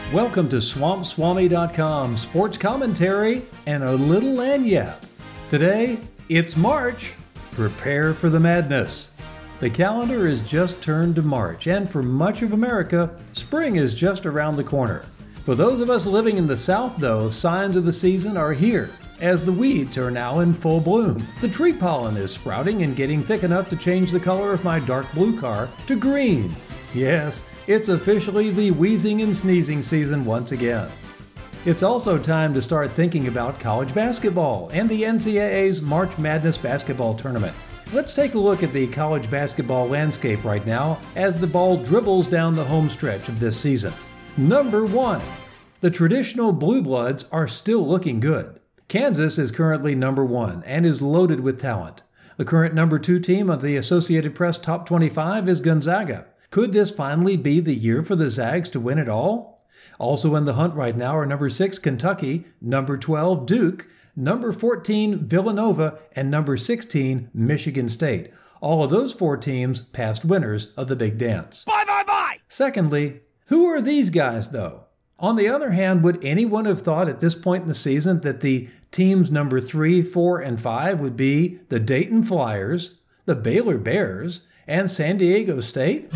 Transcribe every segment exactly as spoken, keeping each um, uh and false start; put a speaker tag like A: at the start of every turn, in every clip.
A: Welcome to Swamp Swami dot com sports commentary and a little lagniappe. Today, it's March. Prepare for the madness. The calendar is just turned to March, and for much of America, spring is just around the corner. For those of us living in the South, though, signs of the season are here, as the weeds are now in full bloom. The tree pollen is sprouting and getting thick enough to change the color of my dark blue car to green. Yes, it's officially the wheezing and sneezing season once again. It's also time to start thinking about college basketball and the N C double A's March Madness basketball tournament. Let's take a look at the college basketball landscape right now as the ball dribbles down the home stretch of this season. Number one, the traditional Blue Bloods are still looking good. Kansas is currently number one and is loaded with talent. The current number two team of the Associated Press Top twenty-five is Gonzaga. Could this finally be the year for the Zags to win it all? Also in the hunt right now are number six Kentucky, number twelve Duke, number fourteen Villanova, and number sixteen Michigan State. All of those four teams past winners of the Big Dance.
B: Bye, bye, bye!
A: Secondly, who are these guys though? On the other hand, would anyone have thought at this point in the season that the teams number three, four, and five would be the Dayton Flyers, the Baylor Bears, and San Diego State?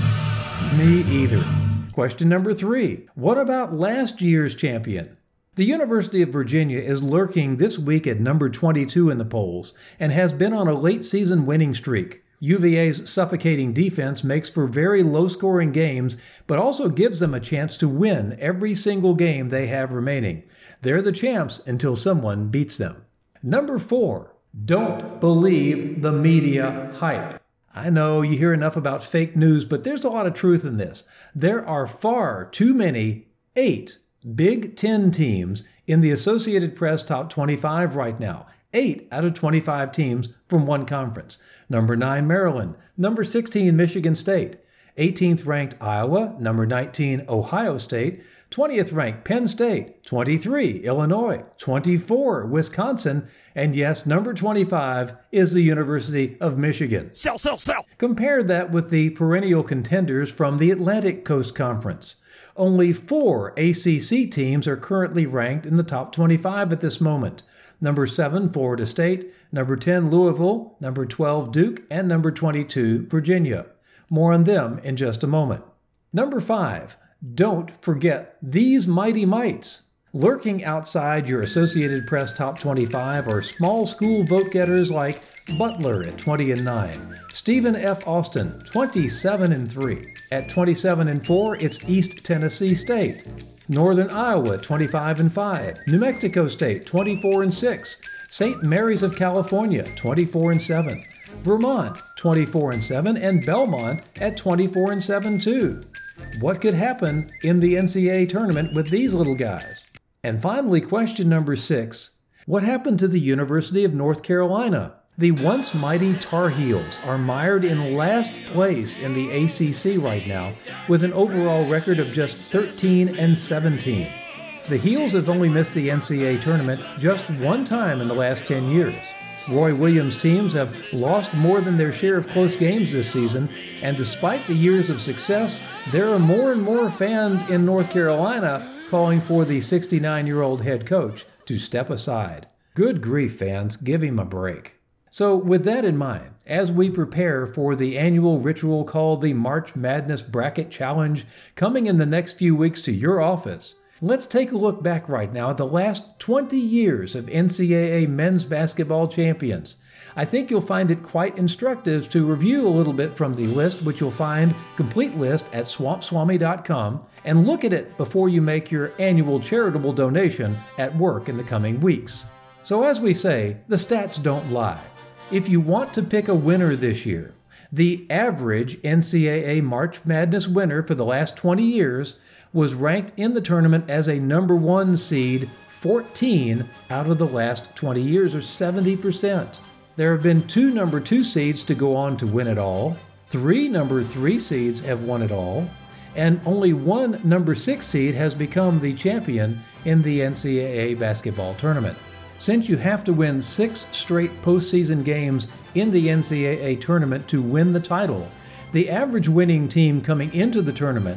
A: Me either. Question number three. What about last year's champion? The University of Virginia is lurking this week at number twenty-two in the polls and has been on a late season winning streak. U V A's suffocating defense makes for very low-scoring games, but also gives them a chance to win every single game they have remaining. They're the champs until someone beats them. Number four. Don't believe the media hype. I know you hear enough about fake news, but there's a lot of truth in this. There are far too many, eight, Big Ten teams in the Associated Press Top twenty-five right now. Eight out of twenty-five teams from one conference. Number nine, Maryland. Number sixteen, Michigan State. eighteenth ranked Iowa. Number nineteen, Ohio State. twentieth ranked Penn State. twenty-three, Illinois. twenty-four, Wisconsin. And yes, number twenty-five is the University of Michigan.
B: Sell, sell, sell!
A: Compare that with the perennial contenders from the Atlantic Coast Conference. Only four A C C teams are currently ranked in the top twenty-five at this moment. Number seven, Florida State. Number ten, Louisville. Number twelve, Duke. And number twenty-two, Virginia. More on them in just a moment. Number five, don't forget these mighty mites. Lurking outside your Associated Press Top twenty-five are small school vote-getters like Butler at twenty and nine, Stephen F. Austin, twenty-seven and three. At twenty-seven and four, it's East Tennessee State. Northern Iowa, twenty-five and five. New Mexico State, twenty-four and six. Saint Mary's of California, twenty-four and seven. Vermont, twenty-four and seven. And Belmont at twenty-four and seven too. What could happen in the N C double A tournament with these little guys? And finally, question number six. What happened to the University of North Carolina? The once mighty Tar Heels are mired in last place in the A C C right now with an overall record of just thirteen and seventeen. The Heels have only missed the N C double A tournament just one time in the last ten years. Roy Williams' teams have lost more than their share of close games this season, and despite the years of success, there are more and more fans in North Carolina calling for the sixty-nine-year-old head coach to step aside. Good grief, fans, give him a break. So with that in mind, as we prepare for the annual ritual called the March Madness Bracket Challenge coming in the next few weeks to your office, let's take a look back right now at the last twenty years of N C double A men's basketball champions. I think you'll find it quite instructive to review a little bit from the list, which you'll find complete list at swamp swami dot com, and look at it before you make your annual charitable donation at work in the coming weeks. So as we say, the stats don't lie. If you want to pick a winner this year, the average N C double A March Madness winner for the last twenty years was ranked in the tournament as a number one seed fourteen out of the last twenty years, or seventy percent. There have been two number two seeds to go on to win it all, three number three seeds have won it all, and only one number six seed has become the champion in the N C double A basketball tournament. Since you have to win six straight postseason games in the N C double A tournament to win the title, the average winning team coming into the tournament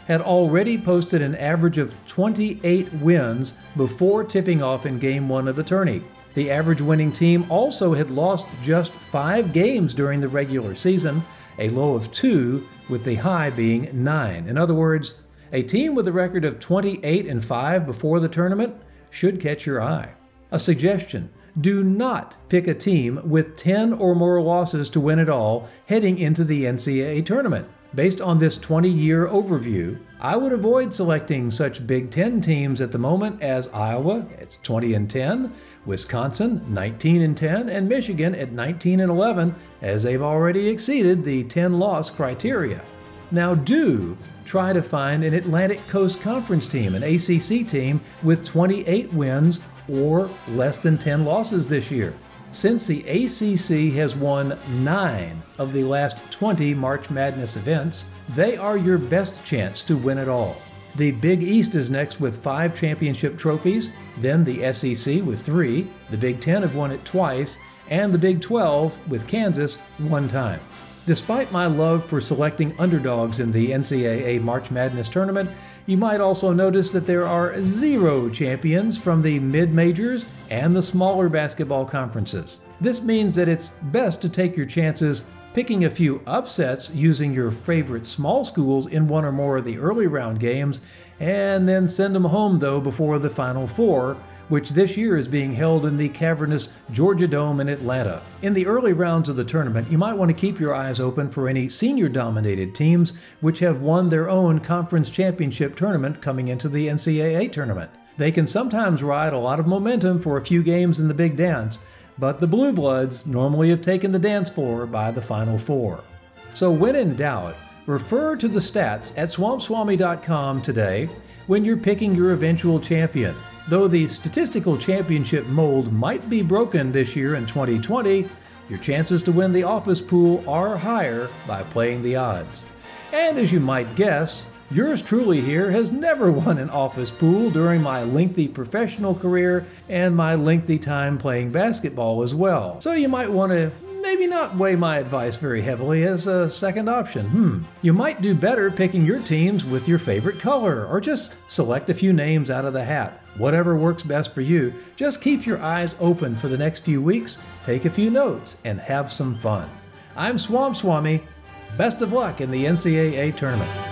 A: had already posted an average of twenty-eight wins before tipping off in Game one of the tourney. The average winning team also had lost just five games during the regular season, a low of two, with the high being nine. In other words, a team with a record of twenty-eight and five before the tournament should catch your eye. A suggestion: do not pick a team with ten or more losses to win it all heading into the N C double A tournament. Based on this twenty-year overview, I would avoid selecting such Big Ten teams at the moment as Iowa, it's twenty and ten, Wisconsin, nineteen and ten, and Michigan at nineteen and eleven, as they've already exceeded the ten-loss criteria. Now do try to find an Atlantic Coast Conference team, an A C C team with twenty-eight wins or less than ten losses this year. Since the A C C has won nine of the last twenty March Madness events, they are your best chance to win it all. The Big East is next with five championship trophies, then the S E C with three, the Big Ten have won it twice, and the Big twelve with Kansas one time. Despite my love for selecting underdogs in the N C double A March Madness tournament, you might also notice that there are zero champions from the mid-majors and the smaller basketball conferences. This means that it's best to take your chances picking a few upsets using your favorite small schools in one or more of the early round games, and then send them home though before the Final Four, which this year is being held in the cavernous Georgia Dome in Atlanta. In the early rounds of the tournament, you might want to keep your eyes open for any senior-dominated teams which have won their own conference championship tournament coming into the N C double A tournament. They can sometimes ride a lot of momentum for a few games in the big dance, but the Blue Bloods normally have taken the dance floor by the Final Four. So when in doubt, refer to the stats at swamp swami dot com today when you're picking your eventual champion. Though the statistical championship mold might be broken this year in twenty twenty, your chances to win the office pool are higher by playing the odds. And as you might guess, yours truly here has never won an office pool during my lengthy professional career and my lengthy time playing basketball as well. So you might want to maybe not weigh my advice very heavily as a second option. Hmm. You might do better picking your teams with your favorite color, or just select a few names out of the hat. Whatever works best for you, just keep your eyes open for the next few weeks, take a few notes, and have some fun. I'm Swamp Swami. Best of luck in the N C double A tournament.